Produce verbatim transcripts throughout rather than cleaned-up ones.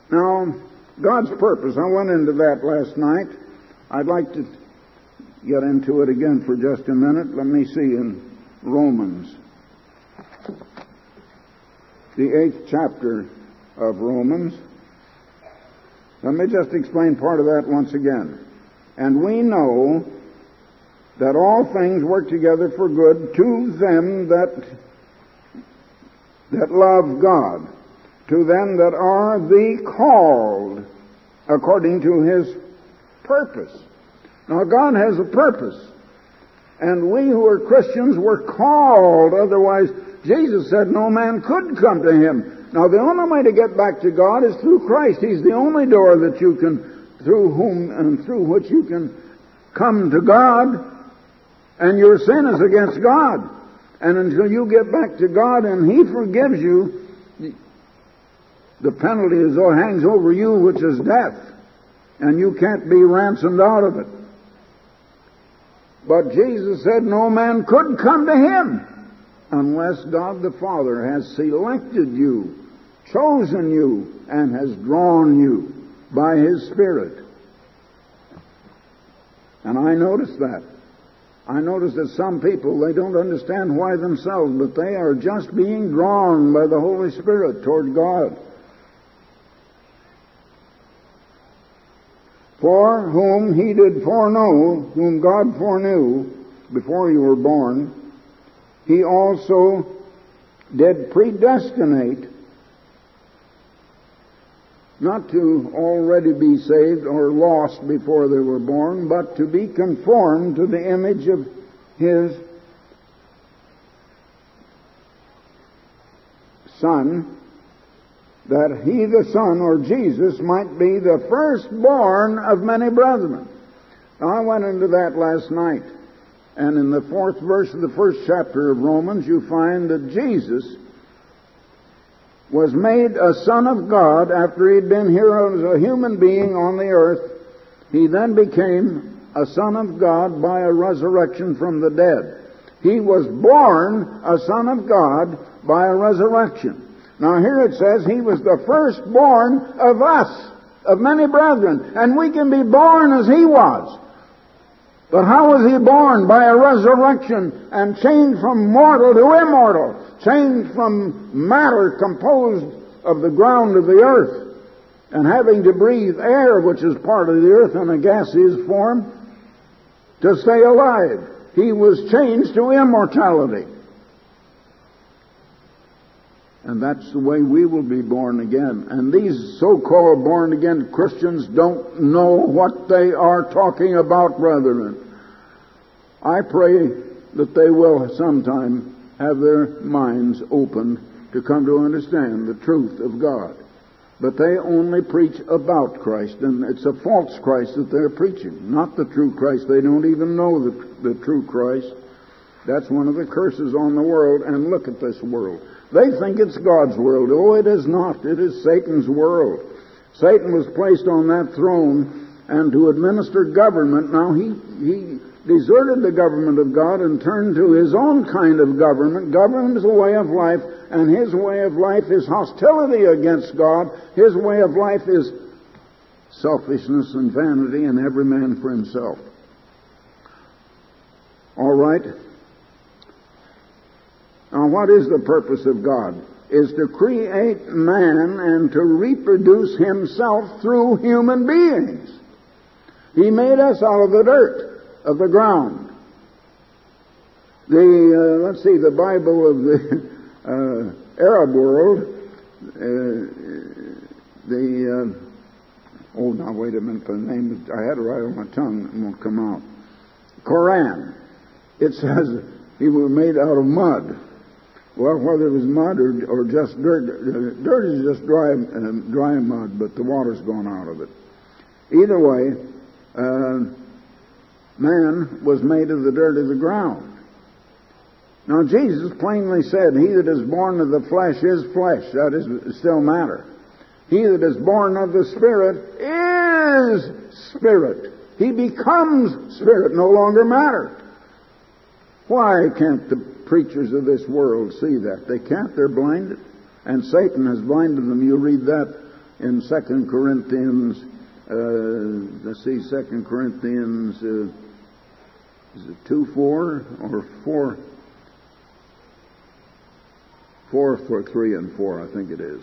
Now, God's purpose, I went into that last night. I'd like to get into it again for just a minute. Let me see in Romans, the eighth chapter of Romans. Let me just explain part of that once again. And we know that all things work together for good to them that that love God, to them that are the called according to His purpose. Now, God has a purpose, and we who are Christians were called. Otherwise, Jesus said no man could come to Him. Now, the only way to get back to God is through Christ. He's the only door that you can, through whom and through which you can come to God, and your sin is against God. And until you get back to God and He forgives you, the penalty is or hangs over you, which is death, and you can't be ransomed out of it. But Jesus said no man could come to Him unless God the Father has selected you, chosen you, and has drawn you by His Spirit. And I noticed that. I notice that some people, they don't understand why themselves, but they are just being drawn by the Holy Spirit toward God. For whom He did foreknow, whom God foreknew before you were born, He also did predestinate, not to already be saved or lost before they were born, but to be conformed to the image of His Son, that He, the Son, or Jesus, might be the firstborn of many brethren. Now, I went into that last night, and in the fourth verse of the first chapter of Romans, you find that Jesus was made a Son of God after He'd been here as a human being on the earth. He then became a Son of God by a resurrection from the dead. He was born a Son of God by a resurrection. Now here it says He was the firstborn of us, of many brethren, and we can be born as He was. But how was He born? By a resurrection, and changed from mortal to immortal, changed from matter composed of the ground of the earth, and having to breathe air, which is part of the earth in a gaseous form, to stay alive. He was changed to immortality. And that's the way we will be born again. And these so-called born-again Christians don't know what they are talking about, brethren. I pray that they will sometime have their minds opened to come to understand the truth of God. But they only preach about Christ, and it's a false Christ that they're preaching, not the true Christ. They don't even know the, the true Christ. That's one of the curses on the world. And look at this world. They think it's God's world. Oh, it is not. It is Satan's world. Satan was placed on that throne and to administer government. Now, he, he deserted the government of God and turned to his own kind of government. Government is a way of life, and his way of life is hostility against God. His way of life is selfishness and vanity, and every man for himself. All right? Now, what is the purpose of God? Is to create man and to reproduce himself through human beings. He made us out of the dirt, of the ground. The, uh, let's see, the Bible of the uh, Arab world, uh, the, uh, oh, now wait a minute, the name, I had it right on my tongue, it won't come out. Quran. It says he was made out of mud. Well, whether it was mud or, or just dirt, uh, dirt is just dry, uh, dry mud, but the water's gone out of it. Either way, uh, man was made of the dirt of the ground. Now, Jesus plainly said, he that is born of the flesh is flesh. That is still matter. He that is born of the Spirit is spirit. He becomes spirit, no longer matter. Why can't the preachers of this world see that? They can't. They're blinded. And Satan has blinded them. You read that in Second Corinthians, uh, let's see, Second Corinthians, uh, is it two four or four? Four for three and four, I think it is.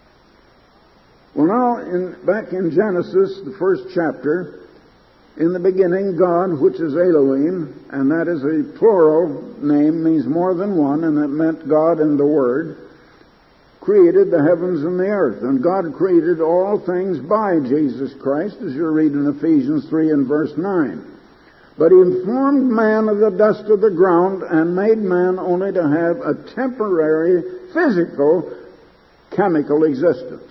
Well, now, in, back in Genesis, the first chapter, in the beginning, God, which is Elohim, and that is a plural name, means more than one, and it meant God and the Word, created the heavens and the earth. And God created all things by Jesus Christ, as you read in Ephesians three and verse nine. But He formed man of the dust of the ground and made man only to have a temporary, physical, chemical existence.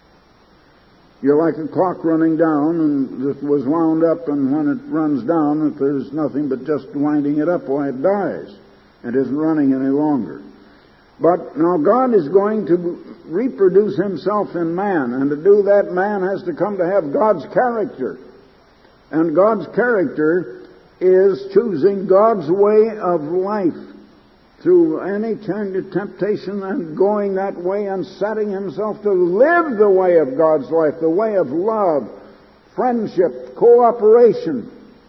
You're like a clock running down, and it was wound up, and when it runs down, if there's nothing but just winding it up, why, it dies. It isn't running any longer. But now God is going to reproduce Himself in man, and to do that, man has to come to have God's character. And God's character is choosing God's way of life through any kind of temptation and going that way and setting himself to live the way of God's life, the way of love, friendship, cooperation,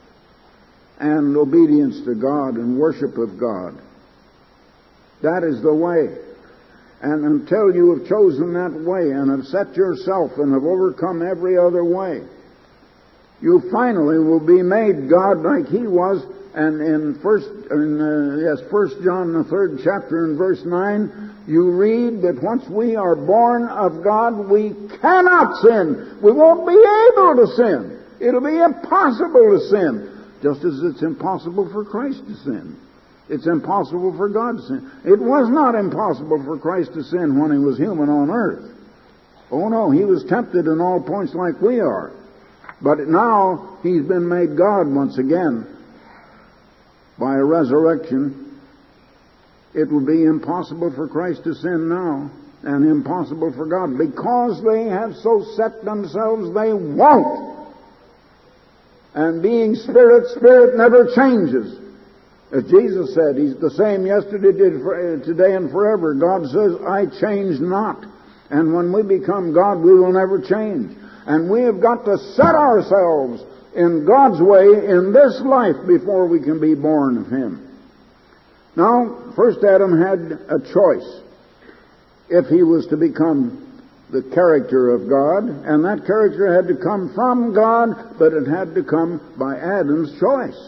and obedience to God and worship of God. That is the way. And until you have chosen that way and have set yourself and have overcome every other way, you finally will be made God like He was. And in first, in, uh, yes, First John, the third chapter, in verse nine, you read that once we are born of God, we cannot sin. We won't be able to sin. It'll be impossible to sin, just as it's impossible for Christ to sin. It's impossible for God to sin. It was not impossible for Christ to sin when He was human on earth. Oh no, He was tempted in all points like we are. But now He's been made God once again. By a resurrection, it will be impossible for Christ to sin now, and impossible for God, because they have so set themselves they won't. And being Spirit, Spirit never changes. As Jesus said, He's the same yesterday, today, and forever. God says, I change not. And when we become God, we will never change. And we have got to set ourselves in God's way in this life before we can be born of Him. Now, first Adam had a choice if he was to become the character of God, and that character had to come from God, but it had to come by Adam's choice.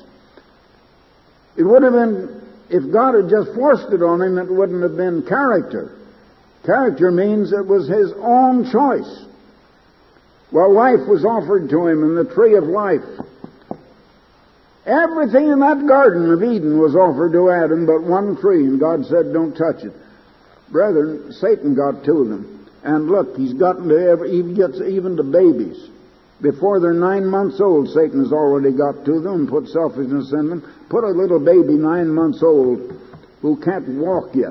It would have been, if God had just forced it on him, it wouldn't have been character. Character means it was his own choice. Well, life was offered to him in the tree of life. Everything in that Garden of Eden was offered to Adam but one tree, and God said, don't touch it. Brethren, Satan got to them. And look, he's gotten to every, he gets even to babies. Before they're nine months old, Satan has already got to them and put selfishness in them. Put a little baby nine months old who can't walk yet,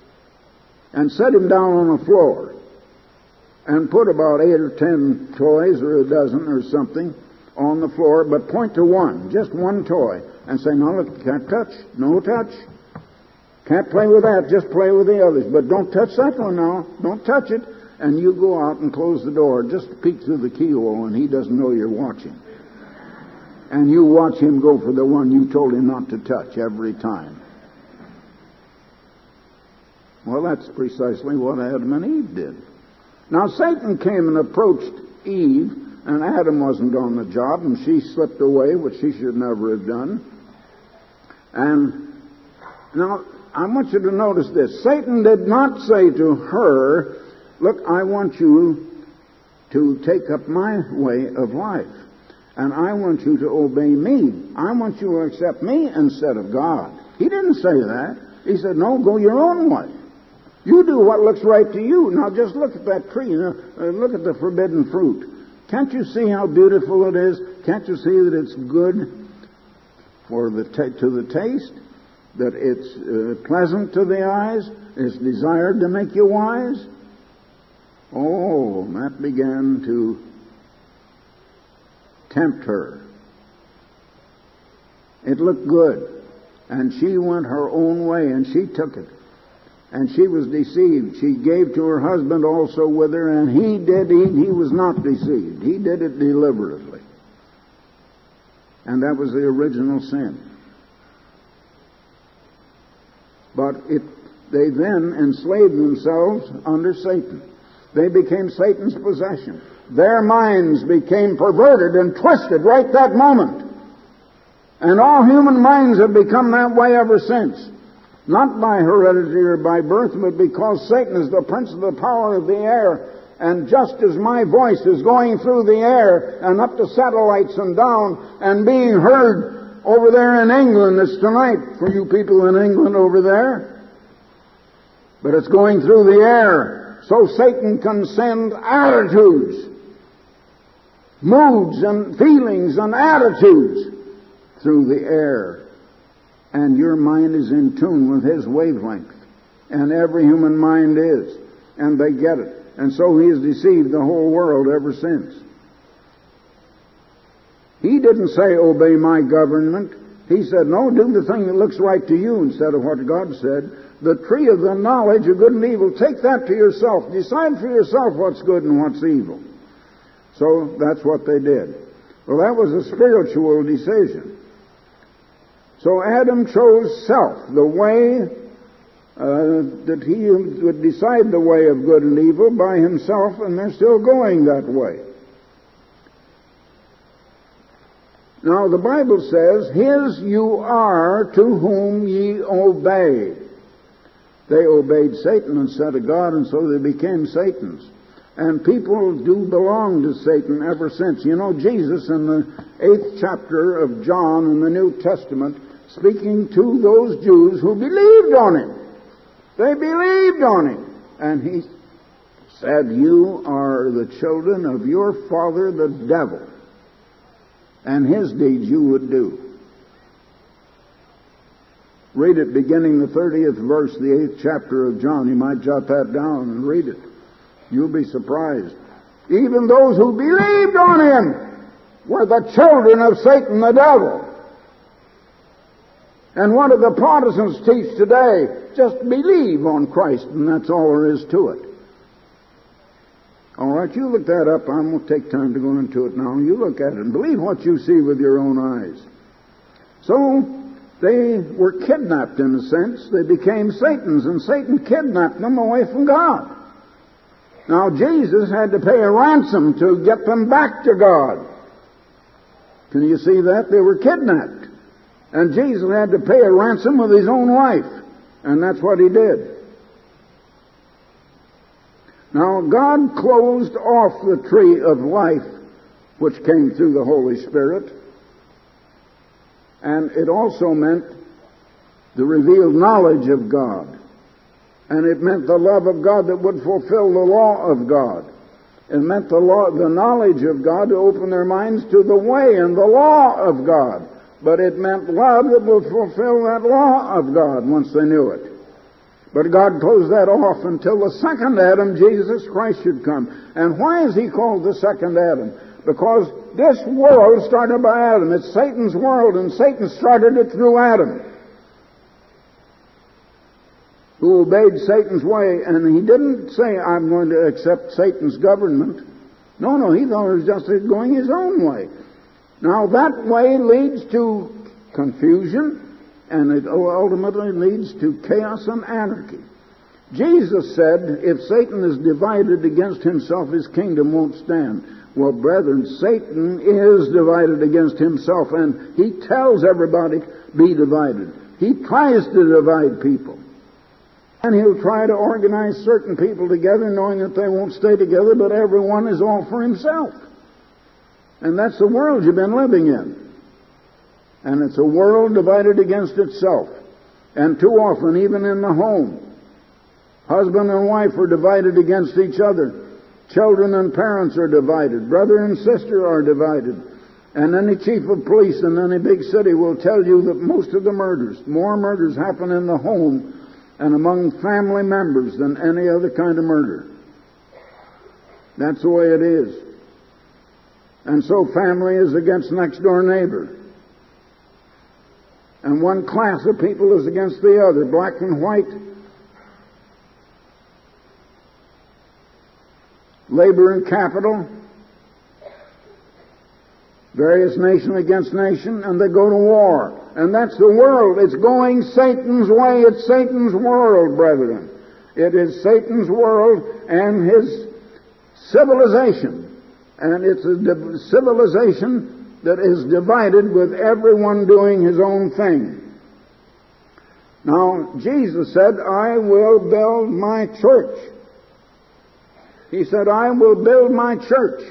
and set him down on the floor, and put about eight or ten toys, or a dozen or something, on the floor, but point to one, just one toy, and say, no, look, can't touch, no touch. Can't play with that, just play with the others, but don't touch that one now, don't touch it. And you go out and close the door, just peek through the keyhole, and he doesn't know you're watching. And you watch him go for the one you told him not to touch every time. Well, that's precisely what Adam and Eve did. Now, Satan came and approached Eve, and Adam wasn't on the job, and she slipped away, which she should never have done. And now, I want you to notice this. Satan did not say to her, look, I want you to take up my way of life, and I want you to obey me. I want you to accept me instead of God. He didn't say that. He said, no, go your own way. You do what looks right to you. Now just look at that tree. You know, uh, look at the forbidden fruit. Can't you see how beautiful it is? Can't you see that it's good for the t- to the taste? That it's uh, pleasant to the eyes? It's desired to make you wise? Oh, that began to tempt her. It looked good. And she went her own way, and she took it. And she was deceived. She gave to her husband also with her, and he did eat. He was not deceived. He did it deliberately. And that was the original sin. But it, they then enslaved themselves under Satan. They became Satan's possession. Their minds became perverted and twisted right that moment. And all human minds have become that way ever since. Not by heredity or by birth, but because Satan is the prince of the power of the air. And just as my voice is going through the air and up to satellites and down and being heard over there in England, it's tonight for you people in England over there. But it's going through the air. So Satan can send attitudes, moods and feelings and attitudes through the air. And your mind is in tune with his wavelength. And every human mind is. And they get it. And so he has deceived the whole world ever since. He didn't say, obey my government. He said, no, do the thing that looks right to you instead of what God said. The tree of the knowledge of good and evil, take that to yourself. Decide for yourself what's good and what's evil. So that's what they did. Well, that was a spiritual decision. So Adam chose self, the way uh, that he would decide the way of good and evil by himself, and they're still going that way. Now the Bible says, his you are to whom ye obey. They obeyed Satan instead of God, and so they became Satan's. And people do belong to Satan ever since. You know, Jesus in the eighth chapter of John in the New Testament, speaking to those Jews who believed on him. They believed on him. And he said, you are the children of your father the devil, and his deeds you would do. Read it beginning the thirtieth verse, the eighth chapter of John. You might jot that down and read it. You'll be surprised. Even those who believed on him were the children of Satan the devil. And what do the Protestants teach today? Just believe on Christ, and that's all there is to it. All right, you look that up. I won't take time to go into it now. You look at it and believe what you see with your own eyes. So they were kidnapped in a sense. They became Satan's, and Satan kidnapped them away from God. Now Jesus had to pay a ransom to get them back to God. Can you see that? They were kidnapped. And Jesus had to pay a ransom with his own life. And that's what he did. Now, God closed off the tree of life which came through the Holy Spirit. And it also meant the revealed knowledge of God. And it meant the love of God that would fulfill the law of God. It meant the law, the knowledge of God to open their minds to the way and the law of God. But it meant love that would fulfill that law of God once they knew it. But God closed that off until the second Adam, Jesus Christ, should come. And why is he called the second Adam? Because this world started by Adam. It's Satan's world, and Satan started it through Adam, who obeyed Satan's way. And he didn't say, I'm going to accept Satan's government. No, no, he thought it was just going his own way. Now that way leads to confusion, and it ultimately leads to chaos and anarchy. Jesus said, if Satan is divided against himself, his kingdom won't stand. Well, brethren, Satan is divided against himself, and he tells everybody, be divided. He tries to divide people. And he'll try to organize certain people together, knowing that they won't stay together, but everyone is all for himself. And that's the world you've been living in. And it's a world divided against itself. And too often, even in the home, husband and wife are divided against each other. Children and parents are divided. Brother and sister are divided. And any chief of police in any big city will tell you that most of the murders, more murders happen in the home and among family members than any other kind of murder. That's the way it is. And so family is against next door neighbor. And one class of people is against the other, black and white, labor and capital, various nation against nation, and they go to war. And that's the world. It's going Satan's way. It's Satan's world, brethren. It is Satan's world and his civilization. And it's a div- civilization that is divided with everyone doing his own thing. Now, Jesus said, I will build my church. He said, I will build my church.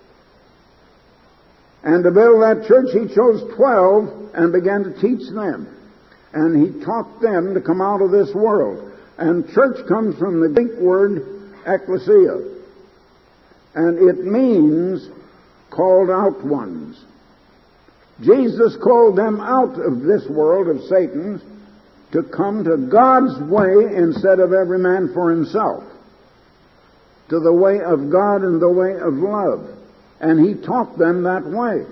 And to build that church, he chose twelve and began to teach them. And he taught them to come out of this world. And church comes from the Greek word ecclesia. And it means called out ones. Jesus called them out of this world of Satan's to come to God's way instead of every man for himself. To the way of God and the way of love. And he taught them that way.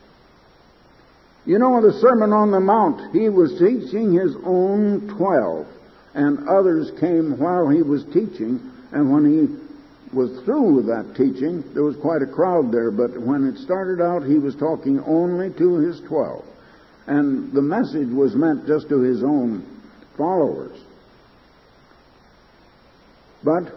You know, the Sermon on the Mount, he was teaching his own twelve. And others came while he was teaching. And when he was through with that teaching, there was quite a crowd there. But when it started out, he was talking only to his twelve. And the message was meant just to his own followers. But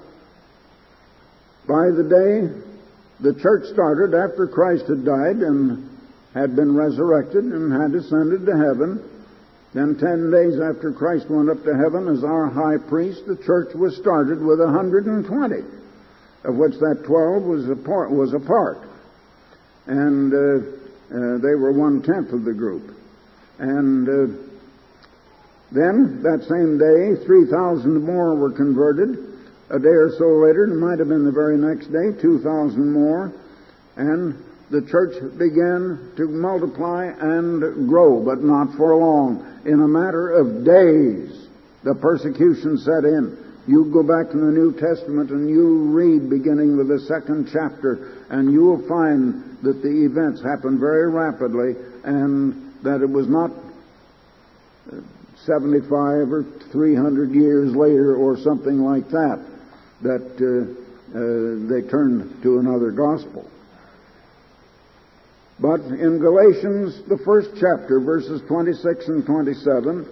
by the day the church started after Christ had died and had been resurrected and had ascended to heaven, then ten days after Christ went up to heaven as our high priest, the church was started with one hundred twenty, of which that twelve was a part. Was a part. And uh, uh, they were one-tenth of the group. And uh, then, that same day, three thousand more were converted. A day or so later, it might have been the very next day, two thousand more, and the church began to multiply and grow, but not for long. In a matter of days, the persecution set in. You go back to the New Testament and you read beginning with the second chapter, and you will find that the events happened very rapidly, and that it was not seventy-five or three hundred years later or something like that that uh, uh, they turned to another gospel. But in Galatians, the first chapter, verses twenty-six and twenty-seven,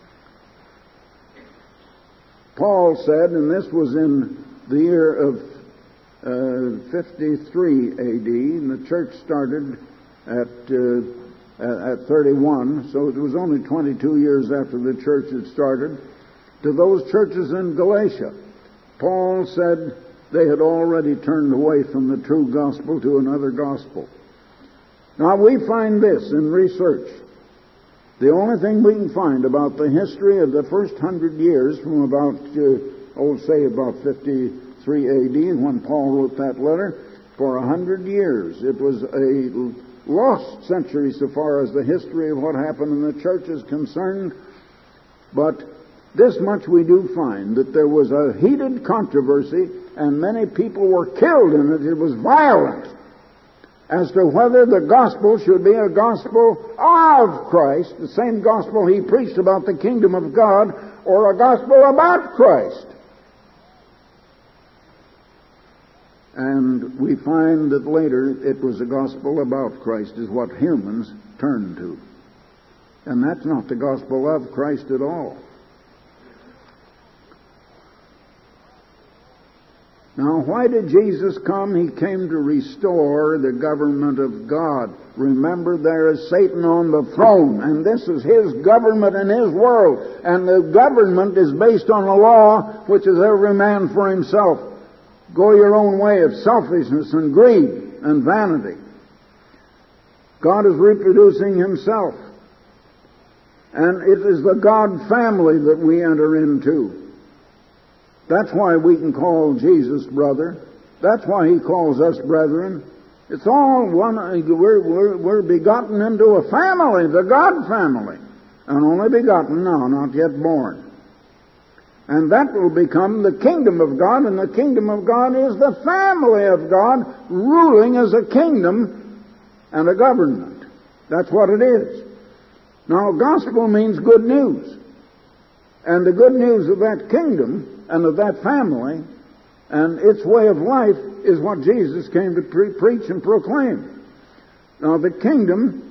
Paul said, and this was in the year of uh, fifty-three A D, and the church started at uh, at thirty-one, so it was only twenty-two years after the church had started. To those churches in Galatia, Paul said they had already turned away from the true gospel to another gospel. Now we find this in research. The only thing we can find about the history of the first hundred years from about, uh, oh, say about fifty-three A D, when Paul wrote that letter, for a hundred years. It was a lost century so far as the history of what happened in the church is concerned. But this much we do find, that there was a heated controversy and many people were killed in it. It was violent as to whether the gospel should be a gospel of Christ, the same gospel he preached about the kingdom of God, or a gospel about Christ. And we find that later it was a gospel about Christ is what humans turned to. And that's not the gospel of Christ at all. Now, why did Jesus come? He came to restore the government of God. Remember, there is Satan on the throne, and this is his government in his world. And the government is based on a law which is every man for himself. Go your own way of selfishness and greed and vanity. God is reproducing himself. And it is the God family that we enter into. That's why we can call Jesus brother. That's why he calls us brethren. It's all one. We're, we're, we're begotten into a family, the God family. And only begotten now, not yet born. And that will become the kingdom of God, and the kingdom of God is the family of God ruling as a kingdom and a government. That's what it is. Now, gospel means good news. And the good news of that kingdom and of that family And its way of life is what Jesus came to pre- preach and proclaim. Now, the kingdom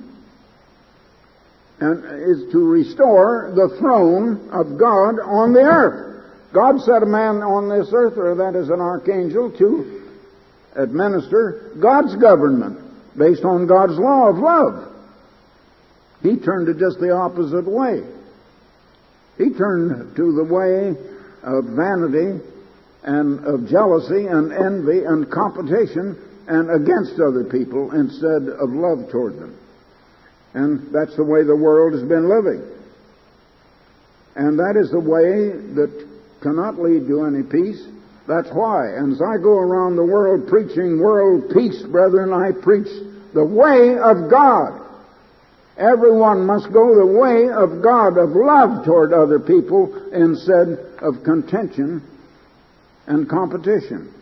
and is to restore the throne of God on the earth. God set a man on this earth, or that is an archangel, to administer God's government based on God's law of love. He turned it just the opposite way. He turned to the way of vanity and of jealousy and envy and competition and against other people instead of love toward them. And that's the way the world has been living. And that is the way that cannot lead to any peace. That's why. And as I go around the world preaching world peace, brethren, I preach the way of God. Everyone must go the way of God, of love toward other people instead of contention and competition.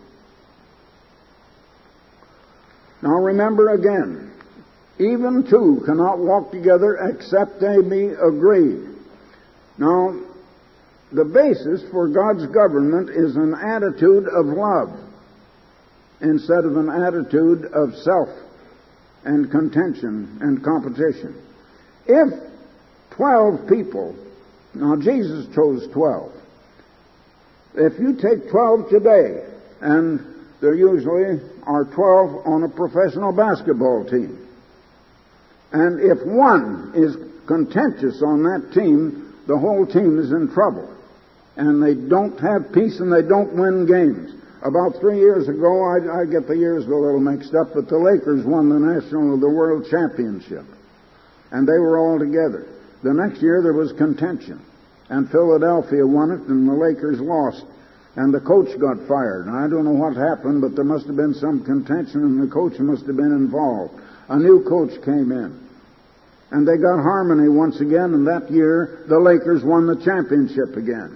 Now remember again, even two cannot walk together except they be agreed. Now, the basis for God's government is an attitude of love instead of an attitude of self and contention and competition. If twelve people, now Jesus chose twelve. If you take twelve today, and there usually are twelve on a professional basketball team, and if one is contentious on that team, the whole team is in trouble. And they don't have peace and they don't win games. About three years ago, I, I get the years a little mixed up, but the Lakers won the National, the World Championship. And they were all together. The next year there was contention. And Philadelphia won it and the Lakers lost. And the coach got fired. And I don't know what happened, but there must have been some contention and the coach must have been involved. A new coach came in. And they got harmony once again, and that year the Lakers won the championship again.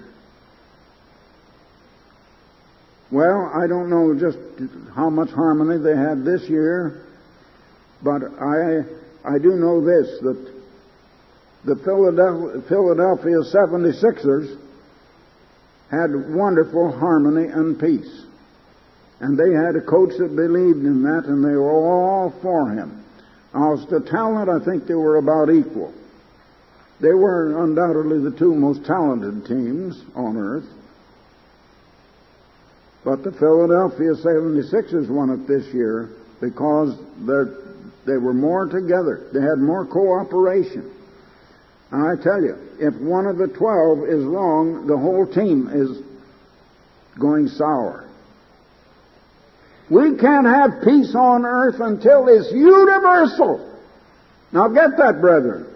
Well, I don't know just how much harmony they had this year, but I I do know this, that the Philadelphia, Philadelphia seventy-sixers had wonderful harmony and peace. And they had a coach that believed in that, and they were all for him. Now, as to talent, I think they were about equal. They were undoubtedly the two most talented teams on earth. But the Philadelphia seventy-sixers won it this year because they were more together. They had more cooperation. And I tell you, if one of the twelve is wrong, the whole team is going sour. We can't have peace on earth until it's universal. Now get that, brethren.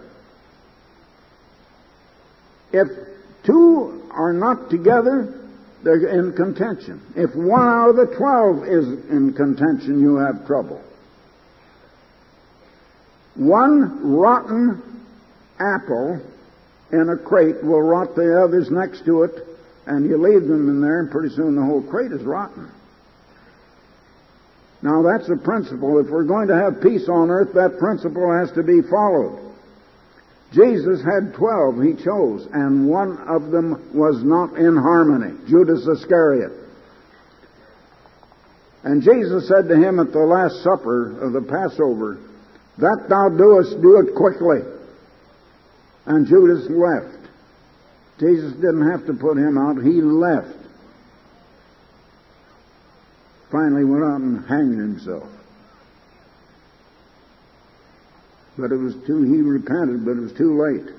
If two are not together, they're in contention. If one out of the twelve is in contention, you have trouble. One rotten apple in a crate will rot the others next to it, and you leave them in there, and pretty soon the whole crate is rotten. Now that's the principle. If we're going to have peace on earth, that principle has to be followed. Jesus had twelve he chose, and one of them was not in harmony, Judas Iscariot. And Jesus said to him at the Last Supper of the Passover, "That thou doest, do it quickly." And Judas left. Jesus didn't have to put him out, he left. Finally went out and hanged himself. But it was too, he repented, but it was too late.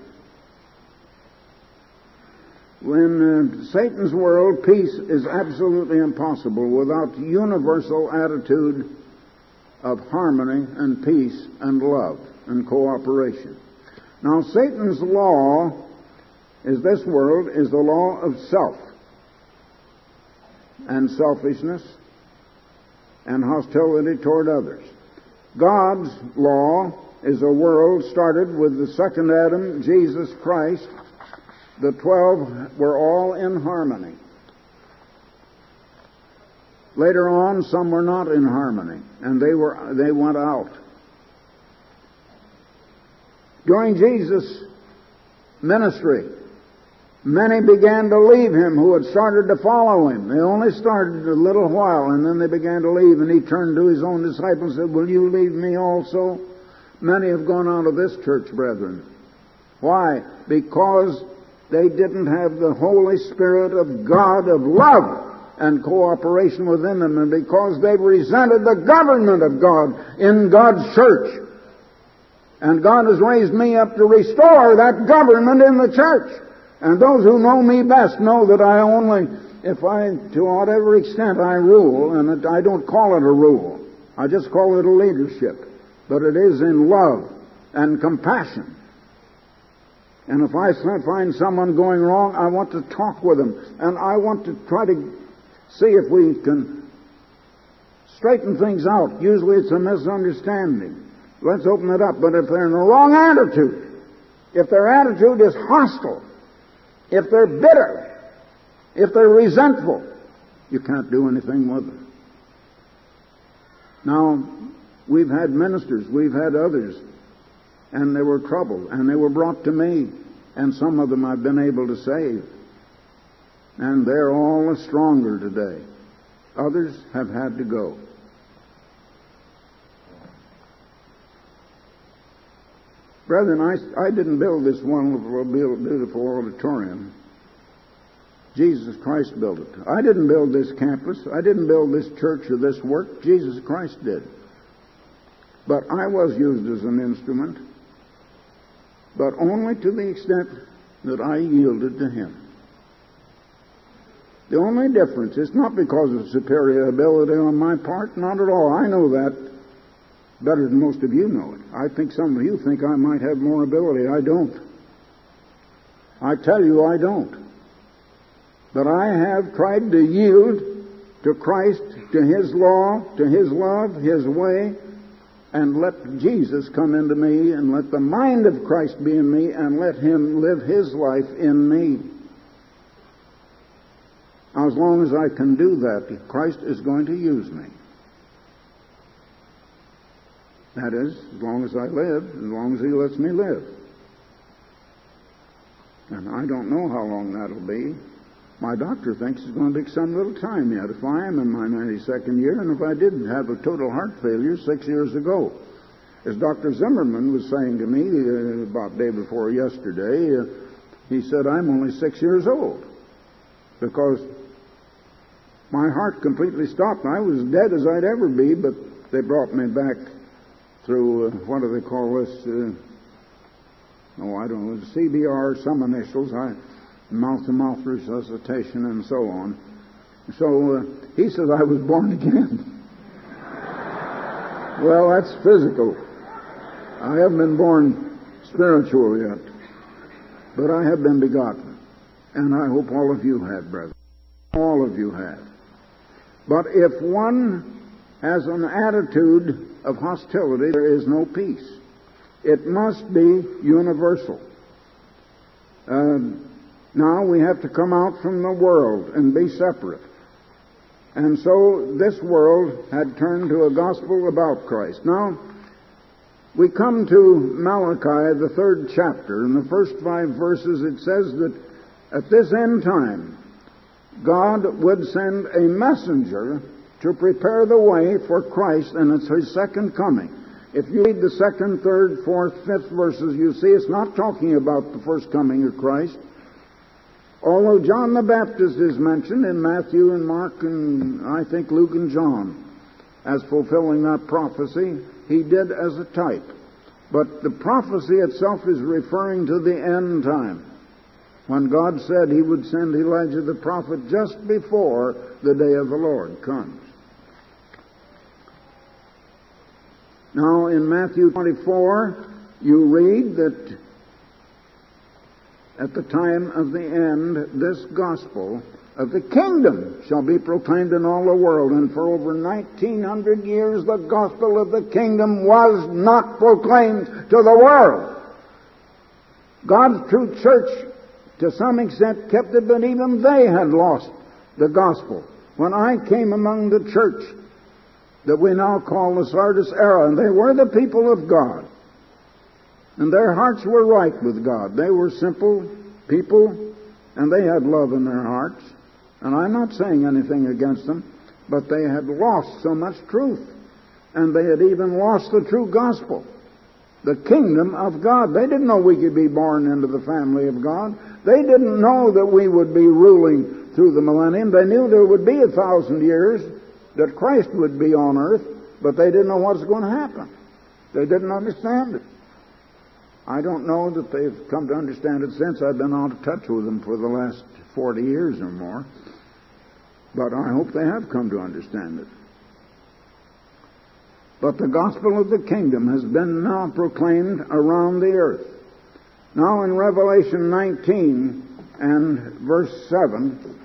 When uh, Satan's world, peace is absolutely impossible without universal attitude of harmony and peace and love and cooperation. Now, Satan's law is this world is the law of self and selfishness and hostility toward others. God's law is a world started with the second Adam, Jesus Christ. The twelve were all in harmony. Later on, some were not in harmony, and they were they went out. During Jesus' ministry, Many began to leave him who had started to follow him. They only started a little while, and then they began to leave, and he turned to his own disciples and said, will you leave me also? Many have gone out of this church, brethren. Why? Because they didn't have the Holy Spirit of God of love and cooperation within them, and because they resented the government of God in God's church. And God has raised me up to restore that government in the church. And those who know me best know that I only, if I, to whatever extent I rule, and I don't call it a rule, I just call it a leadership, but it is in love and compassion. And if I find someone going wrong, I want to talk with them, and I want to try to see if we can straighten things out. Usually it's a misunderstanding. Let's open it up. But if they're in the wrong attitude, if their attitude is hostile, if they're bitter, if they're resentful, you can't do anything with them. Now, we've had ministers, we've had others, and they were troubled, and they were brought to me, and some of them I've been able to save. And they're all the stronger today. Others have had to go. Brethren, I, I didn't build this wonderful, beautiful auditorium. Jesus Christ built it. I didn't build this campus. I didn't build this church or this work. Jesus Christ did. But I was used as an instrument, but only to the extent that I yielded to Him. The only difference is not because of superior ability on my part, not at all. I know that better than most of you know it. I think some of you think I might have more ability. I don't. I tell you I don't. But I have tried to yield to Christ, to His law, to His love, His way, and let Jesus come into me, and let the mind of Christ be in me, and let Him live His life in me. Now, as long as I can do that, Christ is going to use me. That is, as long as I live, as long as He lets me live. And I don't know how long that'll be. My doctor thinks it's going to be some little time yet, if I am in my ninety-second year, and if I didn't have a total heart failure six years ago. As Doctor Zimmerman was saying to me uh, about day before yesterday, uh, he said, I'm only six years old, because my heart completely stopped. I was dead as I'd ever be, but they brought me back through, uh, what do they call this? Uh, oh, I don't know, C B R, some initials, I, mouth-to-mouth resuscitation, and so on. So uh, he says I was born again. Well, that's physical. I haven't been born spiritual yet, but I have been begotten. And I hope all of you have, brethren. All of you have. But if one has an attitude of hostility, there is no peace. It must be universal. Uh, now we have to come out from the world and be separate. And so this world had turned to a gospel about Christ. Now, we come to Malachi, the third chapter. In the first five verses it says that at this end time, God would send a messenger to prepare the way for Christ, and it's His second coming. If you read the second, third, fourth, fifth verses, you see it's not talking about the first coming of Christ. Although John the Baptist is mentioned in Matthew and Mark and I think Luke and John as fulfilling that prophecy, he did as a type. But the prophecy itself is referring to the end time, when God said He would send Elijah the prophet just before the day of the Lord comes. Now, in Matthew twenty-four, you read that at the time of the end, this gospel of the kingdom shall be proclaimed in all the world. And for over nineteen hundred years, the gospel of the kingdom was not proclaimed to the world. God's true church, to some extent, kept it, but even they had lost the gospel. When I came among the church that we now call the Sardis era, and they were the people of God, and their hearts were right with God. They were simple people and they had love in their hearts. And I'm not saying anything against them, but they had lost so much truth. And they had even lost the true gospel, the kingdom of God. They didn't know we could be born into the family of God. They didn't know that we would be ruling through the millennium. They knew there would be a thousand years, that Christ would be on earth, but they didn't know what was going to happen. They didn't understand it. I don't know that they've come to understand it since. I've been out of touch with them for the last forty years or more. But I hope they have come to understand it. But the gospel of the kingdom has been now proclaimed around the earth. Now in Revelation nineteen and verse seven,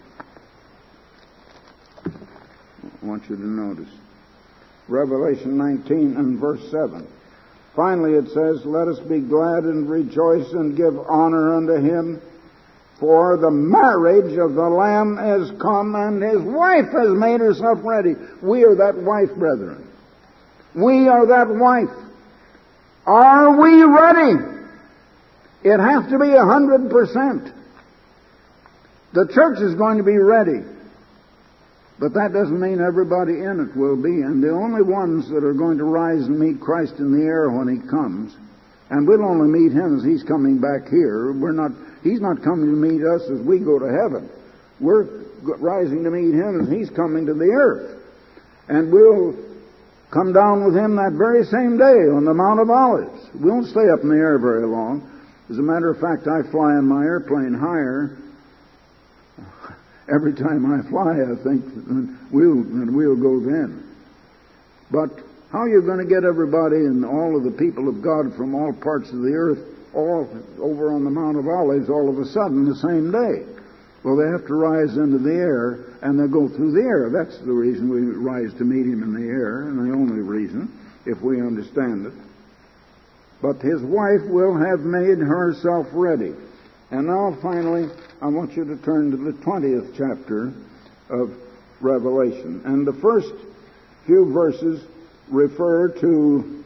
I want you to notice. Revelation nineteen and verse seven. Finally it says, "Let us be glad and rejoice and give honor unto him, for the marriage of the Lamb is come, and his wife has made herself ready." We are that wife, brethren. We are that wife. Are we ready? It has to be a hundred percent. The church is going to be ready. But that doesn't mean everybody in it will be. And the only ones that are going to rise and meet Christ in the air when he comes, and we'll only meet him as he's coming back here. We're not, he's not coming to meet us as we go to heaven. We're rising to meet him as he's coming to the earth. And we'll come down with him that very same day on the Mount of Olives. We won't stay up in the air very long. As a matter of fact, I fly in my airplane higher. Every time I fly, I think we'll, we'll go then. But how are you going to get everybody and all of the people of God from all parts of the earth all over on the Mount of Olives all of a sudden the same day? Well, they have to rise into the air, and they go through the air. That's the reason we rise to meet him in the air, and the only reason, if we understand it. But his wife will have made herself ready. And now, finally, I want you to turn to the twentieth chapter of Revelation. And the first few verses refer to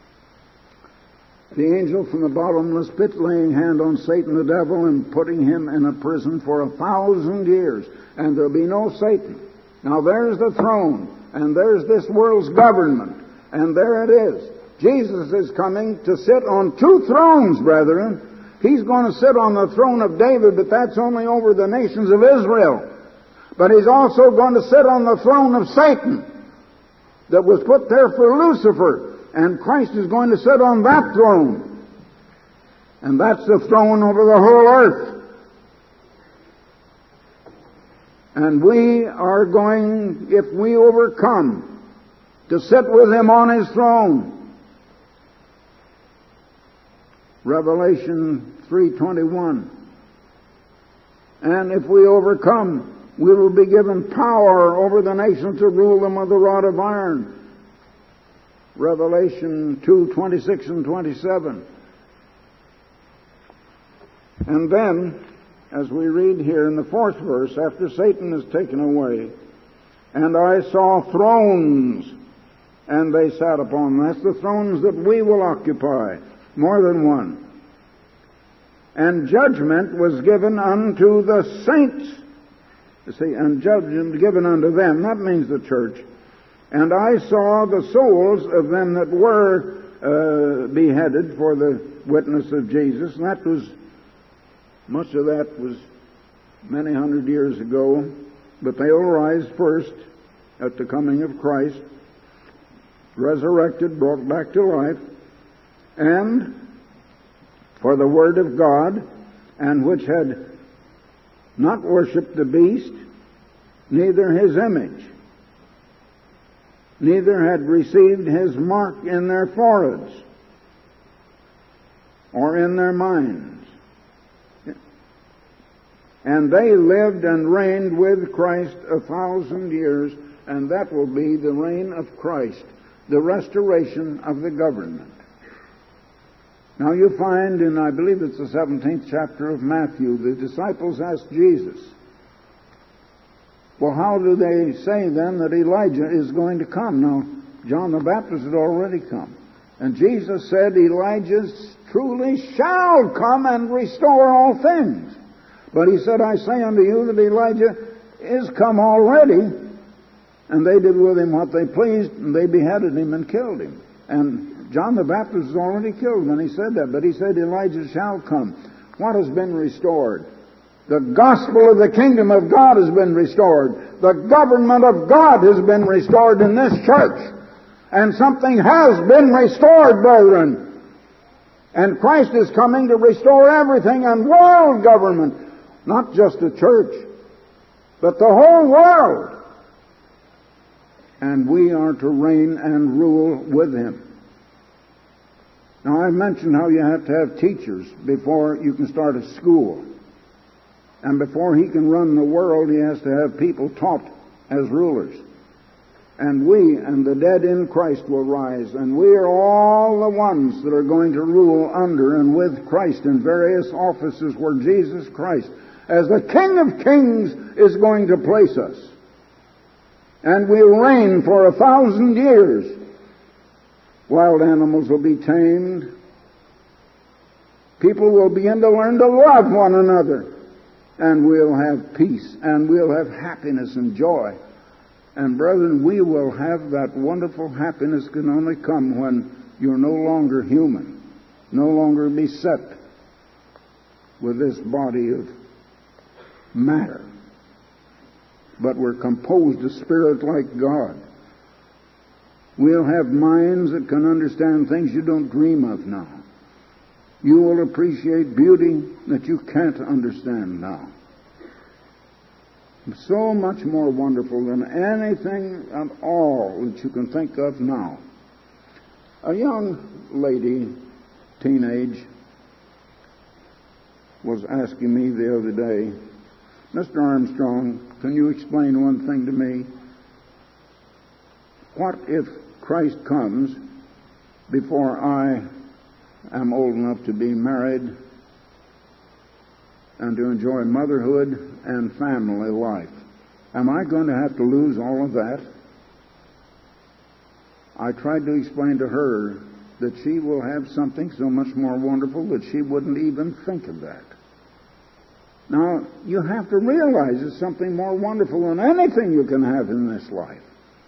the angel from the bottomless pit laying hand on Satan the devil and putting him in a prison for a thousand years. And there'll be no Satan. Now there's the throne, and there's this world's government, and there it is. Jesus is coming to sit on two thrones, brethren. He's going to sit on the throne of David, but that's only over the nations of Israel. But he's also going to sit on the throne of Satan that was put there for Lucifer. And Christ is going to sit on that throne. And that's the throne over the whole earth. And we are going, if we overcome, to sit with him on his throne. Revelation three twenty-one. And if we overcome, we will be given power over the nations to rule them with a rod of iron. Revelation two twenty-six and twenty-seven. And then, as we read here in the fourth verse, after Satan is taken away, and I saw thrones, and they sat upon them. That's the thrones that we will occupy, more than one. And judgment was given unto the saints. You see, and judgment given unto them. That means the church. And I saw the souls of them that were uh, beheaded for the witness of Jesus. And that was, much of that was many hundred years ago. But they will rise first at the coming of Christ, resurrected, brought back to life, and for the word of God, and which had not worshipped the beast, neither his image, neither had received his mark in their foreheads or in their minds. And they lived and reigned with Christ a thousand years, and that will be the reign of Christ, the restoration of the government. Now you find in, I believe it's the seventeenth chapter of Matthew, the disciples asked Jesus, well, how do they say then that Elijah is going to come? Now, John the Baptist had already come. And Jesus said, Elijah truly shall come and restore all things. But he said, I say unto you that Elijah is come already. And they did with him what they pleased, and they beheaded him and killed him. And John the Baptist was already killed when he said that. But he said, Elijah shall come. What has been restored? The gospel of the kingdom of God has been restored. The government of God has been restored in this church. And something has been restored, brethren. And Christ is coming to restore everything and world government. Not just a church, but the whole world. And we are to reign and rule with Him. Now, I mentioned how you have to have teachers before you can start a school. And before He can run the world, He has to have people taught as rulers. And we and the dead in Christ will rise. And we are all the ones that are going to rule under and with Christ in various offices where Jesus Christ, as the King of Kings, is going to place us. And we'll reign for a thousand years. Wild animals will be tamed. People will begin to learn to love one another. And we'll have peace. And we'll have happiness and joy. And brethren, we will have that wonderful happiness can only come when you're no longer human. No longer beset with this body of matter. But we're composed of spirit like God. We'll have minds that can understand things you don't dream of now. You will appreciate beauty that you can't understand now. So much more wonderful than anything at all that you can think of now. A young lady, teenage, was asking me the other day, Mister Armstrong, can you explain one thing to me? What if Christ comes before I am old enough to be married and to enjoy motherhood and family life? Am I going to have to lose all of that? I tried to explain to her that she will have something so much more wonderful that she wouldn't even think of that. Now, you have to realize it's something more wonderful than anything you can have in this life.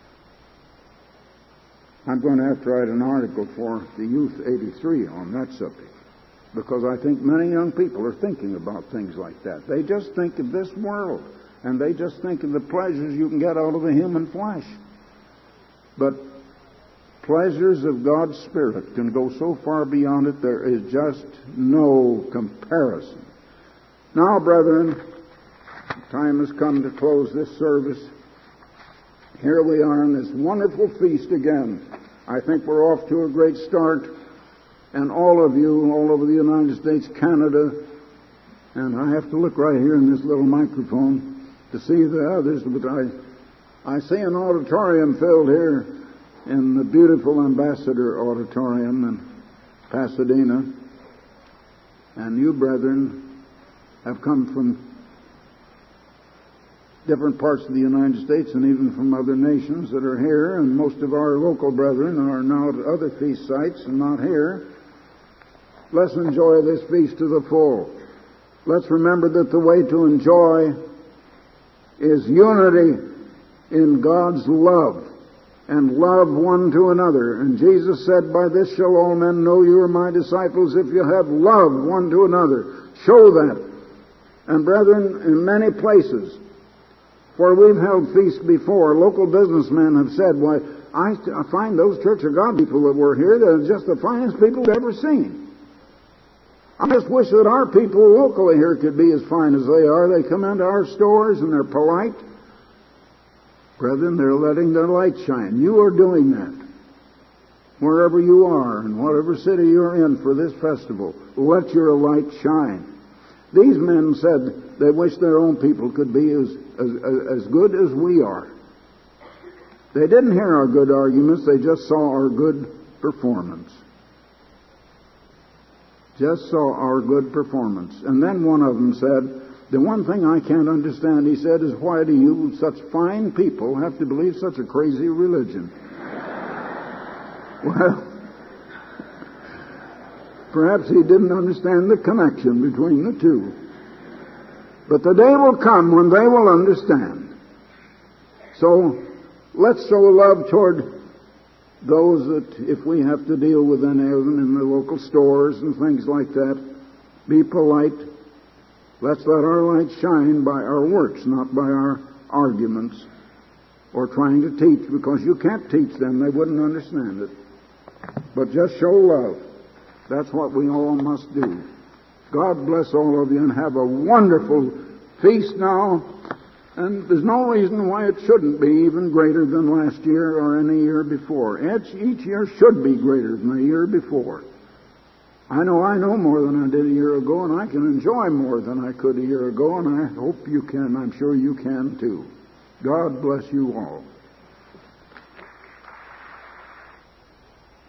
I'm going to have to write an article for the Youth eighty-three on that subject, because I think many young people are thinking about things like that. They just think of this world, and they just think of the pleasures you can get out of the human flesh. But pleasures of God's Spirit can go so far beyond it, there is just no comparison. Now, brethren, time has come to close this service. Here we are in this wonderful feast again. I think we're off to a great start. And all of you, all over the United States, Canada, and I have to look right here in this little microphone to see the others, but I, I see an auditorium filled here in the beautiful Ambassador Auditorium in Pasadena. And you, brethren, have come from different parts of the United States and even from other nations that are here, and most of our local brethren are now at other feast sites and not here. Let's enjoy this feast to the full. Let's remember that the way to enjoy is unity in God's love, and love one to another. And Jesus said, by this shall all men know you are my disciples, if you have love one to another. Show that. And brethren, in many places where we've held feasts before, local businessmen have said, why, I, I find those Church of God people that were here, they're just the finest people we've ever seen. I just wish that our people locally here could be as fine as they are. They come into our stores and they're polite. Brethren, they're letting their light shine. You are doing that. Wherever you are, in whatever city you're in for this festival, let your light shine. These men said they wish their own people could be as, as, as good as we are. They didn't hear our good arguments, they just saw our good performance. Just saw our good performance. And then one of them said, the one thing I can't understand, he said, is why do you, such fine people, have to believe such a crazy religion? Well, perhaps he didn't understand the connection between the two. But the day will come when they will understand. So let's show love toward those that, if we have to deal with any of them in the local stores and things like that, be polite. Let's let our light shine by our works, not by our arguments or trying to teach, because you can't teach them. They wouldn't understand it. But just show love. That's what we all must do. God bless all of you, and have a wonderful feast now. And there's no reason why it shouldn't be even greater than last year or any year before. Each, each year should be greater than the year before. I know I know more than I did a year ago, and I can enjoy more than I could a year ago, and I hope you can. I'm sure you can too. God bless you all.